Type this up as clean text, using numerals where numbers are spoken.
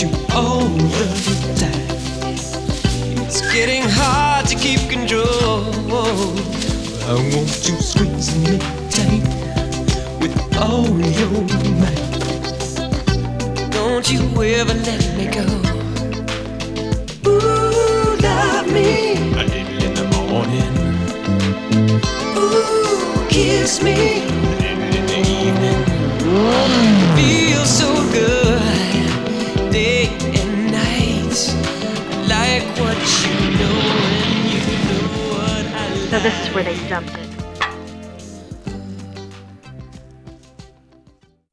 you all the time. It's getting hard to keep control. I want you squeezing me tight with all your might. Don't you ever let me go. Ooh, love me a little in the morning. Ooh, kiss me a little in the evening. Feels so good day and night. I like what you know and you know what I like. So this is where they dumped it.